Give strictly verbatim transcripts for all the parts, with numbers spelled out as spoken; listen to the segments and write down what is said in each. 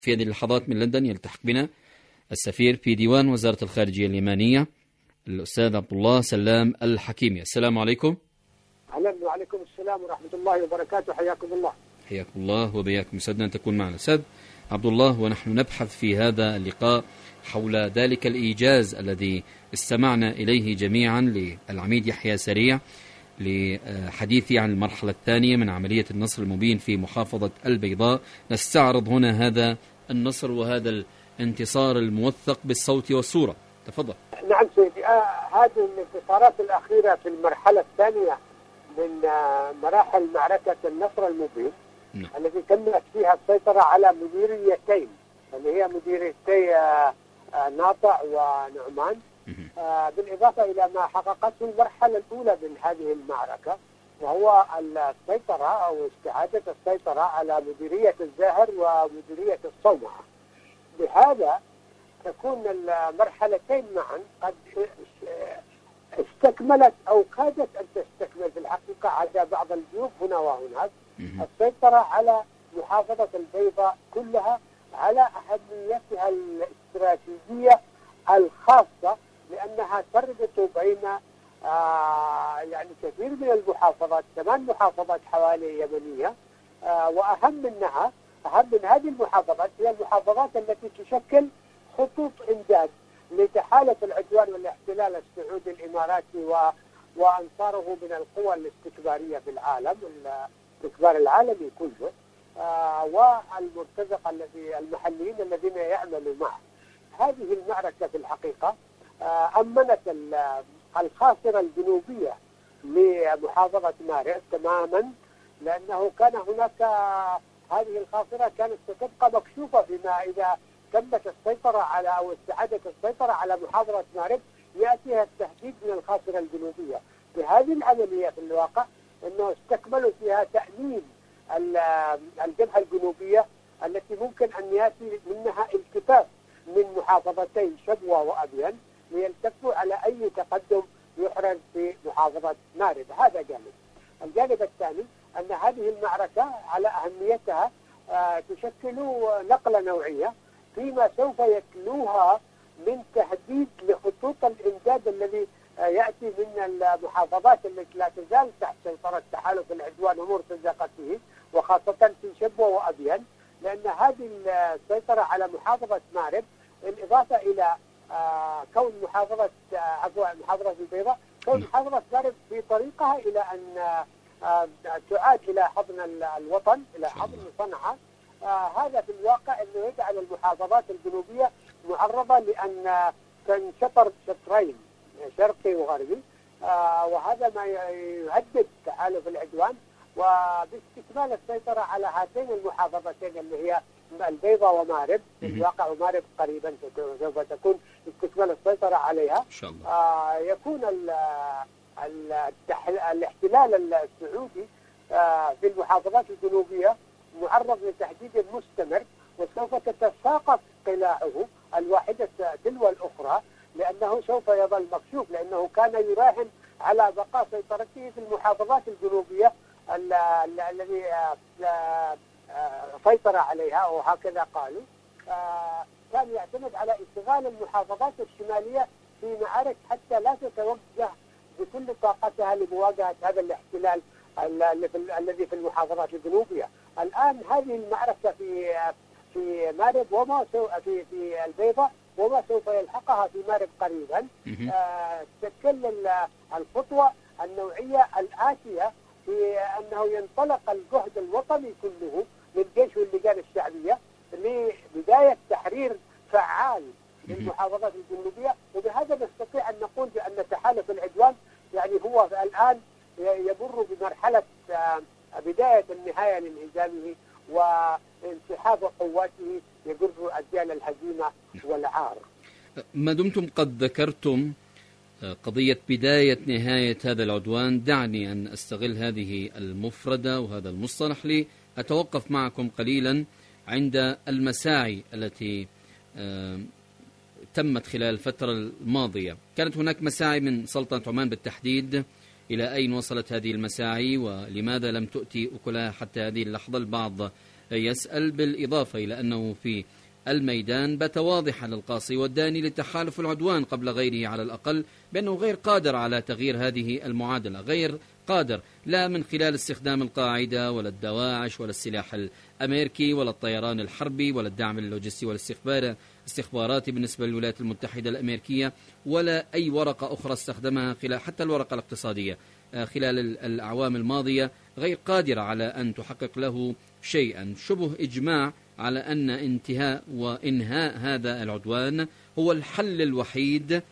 في هذه اللحظات من لندن يلتحق بنا السفير في ديوان وزارة الخارجية اليمانية الأستاذ عبد الله سلام الحكيمي. السلام عليكم. أهلا وعليكم السلام ورحمة الله وبركاته. حياكم الله. حياكم الله وبياكم. يسعدنا أن تكون معنا أستاذ عبد الله، ونحن نبحث في هذا اللقاء حول ذلك الإيجاز الذي استمعنا إليه جميعا للعميد يحيى سريع لحديثي عن المرحلة الثانية من عملية النصر المبين في محافظة البيضاء. نستعرض هنا هذا النصر وهذا الانتصار الموثق بالصوت والصورة. تفضل. نعم سيدي، آه هذه الانتصارات الأخيرة في المرحلة الثانية من آه مراحل معركة النصر المبين م. التي تمت فيها السيطرة على مديريتين اللي هي مديريتي آه آه ناطع ونعمان، آه بالإضافة إلى ما حققته المرحلة الأولى من هذه المعركة، وهو السيطرة أو استعادة السيطرة على مديرية الزاهر ومديرية الصومعة. بهذا تكون المرحلتين معا قد استكملت أو كادت أن تستكمل في الحقيقة على بعض الجيوب هنا وهناك السيطرة على محافظة البيضاء كلها على أهميتها الاستراتيجية الخاصة، لأنها تربط بين آه يعني كثير من المحافظات، ثمان محافظات حوالي يمنية، آه وأهم منها أهم من هذه المحافظات هي المحافظات التي تشكل خطوط إمداد لتحالف العدوان والاحتلال السعودي الإماراتي و... وأنصاره من القوى الاستكبارية في العالم، الاستكبار العالمي كله، آه والمرتزقة الذي المحليين الذين يعملوا معه. هذه المعركة في الحقيقة آه أمنت الخاصرة الجنوبية لمحافظة مارب تماما، لأنه كان هناك هذه الخاصرة كانت ستبقى مكشوفة فيما إذا تمت السيطرة على أو استعادة السيطرة على محافظة مارب يأتيها التهديد من الخاصرة الجنوبية. بهذه العملية في الواقع أنه استكملوا فيها تأمين الجبهة الجنوبية التي ممكن أن يأتي منها التفاف من محافظتين شبوة وأبين ليلتفوا على أي تقدم يحرز في محافظة مارب. هذا جانب. الجانب الثاني أن هذه المعركة على أهميتها آه تشكل نقلة نوعية فيما سوف يتلوها من تهديد لخطوط الإمداد الذي آه يأتي من المحافظات التي لا تزال تحت سيطرة تحالف العدوان ومرتزقته، وخاصة في شبوة وأبين، لأن هذه السيطرة على محافظة مارب بالإضافة إلى آه كون محافظة آه عفوا محافظة البيضاء كون محافظة مارب في طريقها إلى أن آه آه تعاد إلى حضن الوطن، إلى حضن صنعاء. آه هذا في الواقع أنه يجعل المحافظات الجنوبية معرضة لأن تنشطر شطرين شرقي وغربي، آه وهذا ما يهدد تحالف العدوان، وباستكمال السيطرة على هاتين المحافظتين اللي هي البيضاء ومارب في الواقع، ومارب قريبا سوف تكون استكمال السيطرة عليها إن شاء الله. آه يكون الاحتلال السعودي آه في المحافظات الجنوبية معرض لتهديد مستمر، وسوف تتساقط قلاعه الواحدة تلو الأخرى، لأنه سوف يظل مكشوف، لأنه كان يراهن على بقاء سيطرته في المحافظات الجنوبية الذي سيطر عليها، وهكذا قالوا. آه كان يعتمد على اشتغال المحافظات الشمالية في معارك حتى لا تتوجه بكل طاقتها لمواجهة هذا الاحتلال الذي في المحافظات الجنوبية. الآن هذه المعركة في في مارب وما سوف في في البيضاء وما سوف يلحقها في مارب قريبا آه تشكل الخطوة النوعية الآتية في أنه ينطلق الجهد الوطني كله للجيش واللجان الشعبية لبداية تحرير فعال للمحافظات الجنوبية. وبهذا نستطيع أن نقول بأن تحالف العدوان يعني هو الآن يمر بمرحلة بداية النهاية لانهزامه وانسحاب قواته يجر أجيال الهزيمة والعار. ما دمتم قد ذكرتم قضية بداية نهاية هذا العدوان، دعني أن أستغل هذه المفردة وهذا المصطلح لأتوقف معكم قليلا عند المساعي التي تمت خلال الفترة الماضية. كانت هناك مساعي من سلطنة عمان بالتحديد، إلى أين وصلت هذه المساعي ولماذا لم تؤتي أكلها حتى هذه اللحظة؟ البعض يسأل بالإضافة إلى أنه في الميدان بات واضحا للقاصي والداني لتحالف العدوان قبل غيره على الأقل بأنه غير قادر على تغيير هذه المعادلة، غير قادر لا من خلال استخدام القاعدة ولا الدواعش ولا السلاح الأمريكي ولا الطيران الحربي ولا الدعم اللوجستي والاستخبار استخباراتي بالنسبة للولايات المتحدة الأمريكية ولا أي ورقة أخرى استخدمها خلال حتى الورقة الاقتصادية خلال الأعوام الماضية، غير قادرة على أن تحقق له شيئا. شبه إجماع على أن انتهاء وإنهاء هذا العدوان هو الحل الوحيد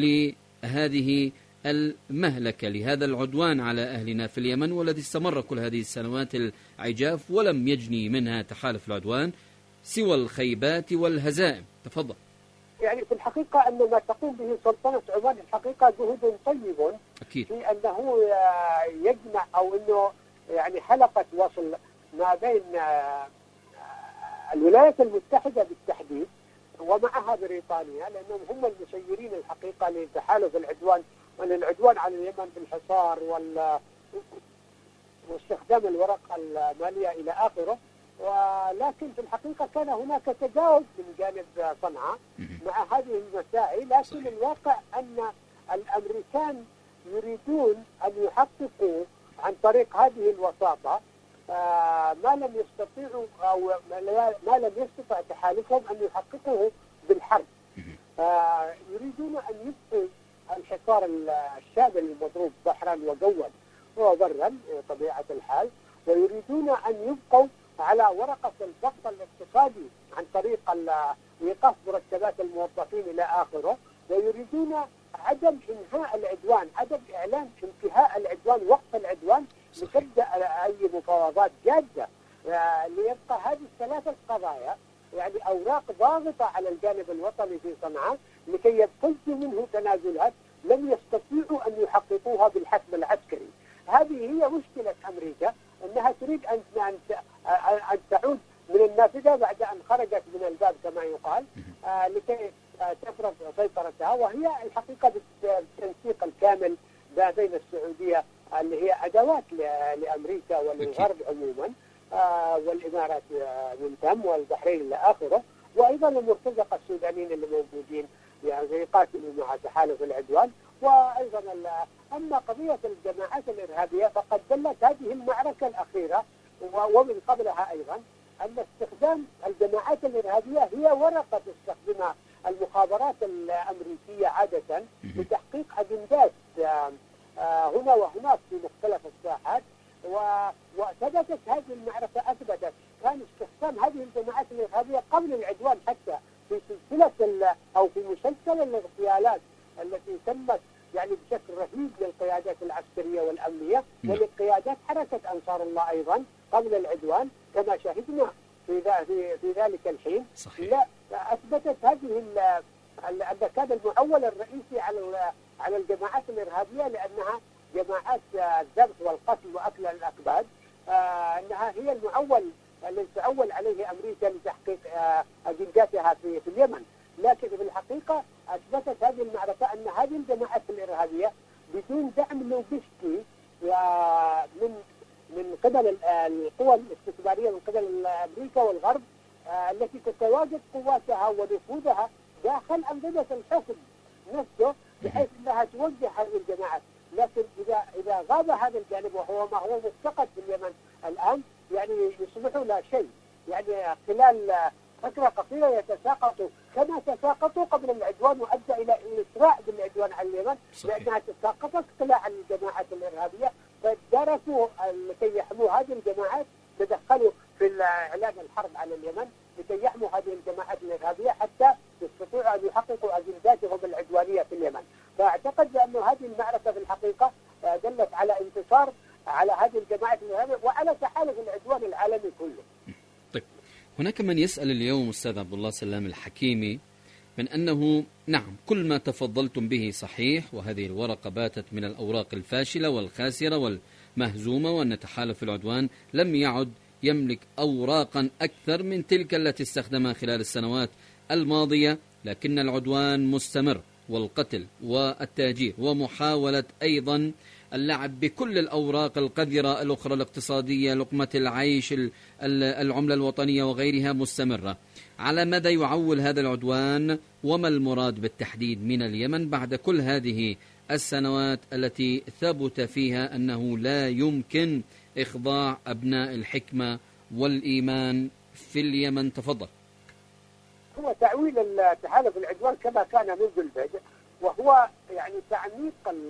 لهذه المهلكة، لهذا العدوان على أهلنا في اليمن، والذي استمر كل هذه السنوات العجاف ولم يجني منها تحالف العدوان سوى الخيبات والهزائم. تفضل. يعني في الحقيقة أن ما تقوم به سلطنة عمان الحقيقة جهد طيب أكيد. في أنه يجمع أو أنه يعني حلقة وصل ما بين الولايات المتحدة بالتحديد ومعها بريطانيا، لأنهم هم المسيرين الحقيقة لتحالف العدوان وللعدوان على اليمن بالحصار وال واستخدام الورقة المالية إلى آخره. ولكن في الحقيقة كان هناك تجاوز من جانب صنعاء مع هذه المسائل، لكن الواقع أن الأمريكان يريدون أن يحققوا عن طريق هذه الوساطة ما لم يستطيعوا أو ما لم يستطع تحالفهم أن يحققوه بالحرب. يريدون أن يبقوا الحصار الشامل المضروب بحرا وجوا وبرا طبيعة الحال، ويريدون أن يبقوا على ورقة الضغط الاقتصادي عن طريق إيقاف مرتبات الموظفين إلى آخره، ويريدون عدم إنهاء العدوان، عدم إعلان انتهاء العدوان، وقف العدوان، لتبدأ أي مفاوضات جادة ليبقى هذه الثلاثة قضايا يعني أوراق ضاغطة على الجانب الوطني في صنعاء لكي يبتز منه تنازلات لم يستطيعوا أن يحققوها بالحسم العسكري. هذه هي مشكلة أمريكا، أنها تريد أن أن تعود من النافذة بعد أن خرجت من الباب كما يقال لكي تفرض سيطرتها، وهي الحقيقة بالتنسيق الكامل ما بين السعودية اللي هي أدوات لأمريكا وللغرب عموما والإمارات من ثم والبحرين إلى آخره، وأيضا المرتزقة السودانيين اللي موجودين يعني يقاتلوا مع تحالف العدوان. وأيضا أما قضية الجماعات الإرهابية فقد دلت هذه المعركة الأخيرة ومن قبلها أيضا أن استخدام الجماعات الإرهابية هي ورقة تستخدمها المخابرات الأمريكية عادة لتحقيق أجندات هنا وهناك في مختلف الساحات. وثبتت هذه المعركة أثبتت كان استخدام هذه الجماعات الإرهابية قبل العدوان حتى في سلسلة أو في مسلسل الاغتيالات التي تمت يعني بشكل رهيب للقيادات العسكرية والأمنية ولقيادات حركة أنصار الله أيضا قبل العدوان كما شاهدنا في في ذلك الحين. لا أثبتت هذه أن كان المعول الرئيسي على على الجماعات الإرهابية لأنها جماعات الذبح والقتل وأكل الأكباد، أنها هي المعول الذي تعول عليه أمريكا لتحقيق أجنداتها في اليمن. لكن في الحقيقة أثبتت هذه المعركة أن هذه الجماعات الإرهابية بدون دعم لوجستي من من قبل القوى الاستخبارية من قبل أمريكا والغرب التي تتواجد قواتها ونفوذها داخل أنظمة الحكم نفسه بحيث أنها توجه هذه الجماعات. لكن إذا إذا غاب هذا الجانب وهو ما هو مفتقد في اليمن الآن يعني يصبحوا لا شيء، يعني خلال فترة قصيرة يتساقطوا كما تساقطوا قبل العدوان وأدى إلى الإسراع بالعدوان على اليمن لأنها تساقطت قلاع الجماعات الإرهابية، فدرسوا لكي يحموا هذه الجماعات تدخلوا في إعلان الحرب على اليمن لكي يحموا هذه الجماعات الإرهابية حتى يستطيعوا أن يحققوا أجنداتهم العدوانية في اليمن. فأعتقد بأن هذه المعركة في الحقيقة دلت على انتصار على هذه الجماعات الإرهابية وعلى تحالف العدوان العالمي كله. طيب هناك من يسأل اليوم أستاذ عبد الله سلام الحكيمي من أنه نعم كل ما تفضلتم به صحيح، وهذه الورقة باتت من الأوراق الفاشلة والخاسرة والمهزومة، وأن تحالف العدوان لم يعد يملك أوراقا أكثر من تلك التي استخدمها خلال السنوات الماضية، لكن العدوان مستمر والقتل والتهجير ومحاولة أيضا اللعب بكل الأوراق القذرة الأخرى الاقتصادية، لقمة العيش، العملة الوطنية وغيرها مستمرة. على ماذا يعول هذا العدوان؟ وما المراد بالتحديد من اليمن بعد كل هذه السنوات التي ثبت فيها أنه لا يمكن إخضاع أبناء الحكمة والإيمان في اليمن؟ تفضل. هو تعويل التحالف العدوان كما كان منذ البدء، وهو يعني تعميق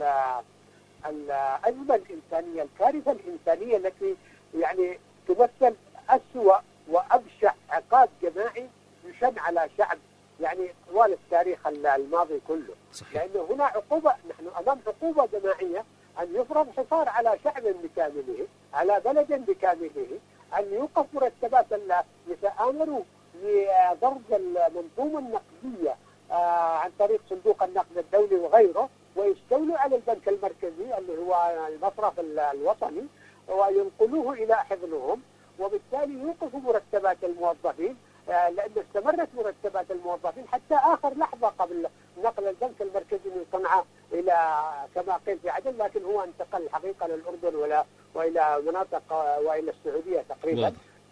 الأزمة الإنسانية، الكارثة الإنسانية التي يعني تمثل أسوأ وأبشع عقاب جماعي يشن على شعب يعني طوال التاريخ الماضي كله. صحيح. لأنه هنا عقوبة، نحن أمام عقوبة جماعية، أن يفرض حصار على شعب بكامله، على بلد بكامله، أن يوقف مرتبات الناس، يتآمروا لضرب المنظومة النقدية آه عن طريق صندوق النقد الدولي وغيره، ويستولوا على البنك المركزي اللي هو المصرف الوطني وينقلوه إلى حضنهم، وبالتالي يوقفوا مرتبات الموظفين، آه لأن استمرت مرتبات الموظفين حتى آخر لحظة قبل نقل البنك المركزي من صنعاء إلى كما قيل في عدن، لكن هو انتقل الحقيقة للأردن ولا وإلى مناطق وإلى السعودية تقريبا.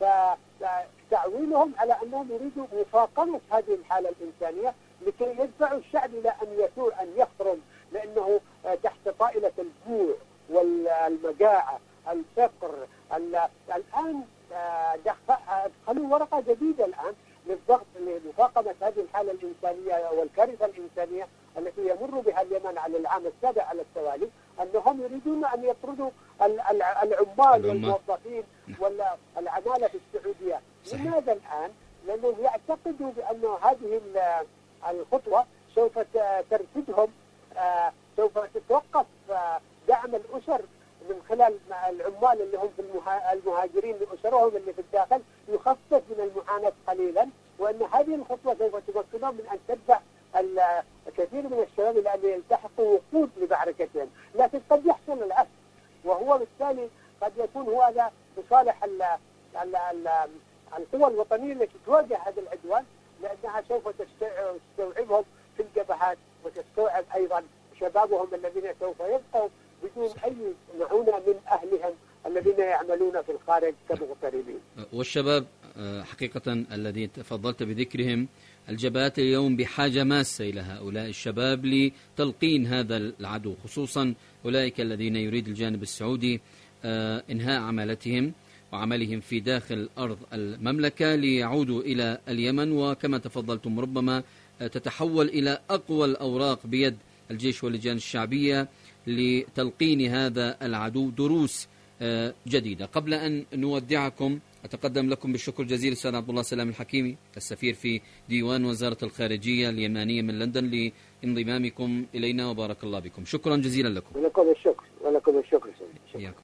فتعويلهم على أنهم يريدوا مفاقمة هذه الحالة الإنسانية لكي يدفعوا الشعب إلى أن يثور، أن يخرج، لأنه تحت طائلة الجوع والمجاعة، الفقر. الآن دخلوا ورقة جديدة الآن للضغط لمفاقمة هذه الحالة الإنسانية والكارثة الإنسانية التي يمر بها اليمن على العام السابع على التوالي، أنهم يريدون أن يطردوا العمال والموظفين والعمالة في السعودية. لماذا الآن؟ لأنهم يعتقدوا بأن هذه الخطوة سوف ترفدهم، سوف تتوقف دعم الأسر من خلال العمال اللي هم في المهاجرين لأسرهم اللي في الداخل، يخفف من المعاناة قليلا، وأن هذه الخطوة سوف تمكنهم من أن تدفع الكثير من الشباب إلى أن يلتحقوا وقود لمعركتهم. لكن قد يحصل العكس، وهو بالتالي قد يكون هو هذا بصالح القوى الوطنية التي تواجه هذا العدوان، لأنها سوف تستوعبهم في الجبهات وتستوعب أيضا شبابهم الذين سوف يبقوا بدون أي معونة من أهلهم الذين يعملون في الخارج كمغتربين. والشباب حقيقة الذين تفضلت بذكرهم، الجبهات اليوم بحاجة ماسة إلى هؤلاء الشباب لتلقين هذا العدو، خصوصا أولئك الذين يريد الجانب السعودي إنهاء عملتهم وعملهم في داخل أرض المملكة ليعودوا إلى اليمن، وكما تفضلتم ربما تتحول إلى أقوى الأوراق بيد الجيش واللجان الشعبية لتلقين هذا العدو دروس جديدة. قبل أن نودعكم أتقدم لكم بالشكر جزيل السيد عبد الله سلام الحكيمي السفير في ديوان وزارة الخارجية اليمانية من لندن لانضمامكم إلينا، وبارك الله بكم. شكرا جزيلا لكم. ولكم الشكر. ولكم الشكر.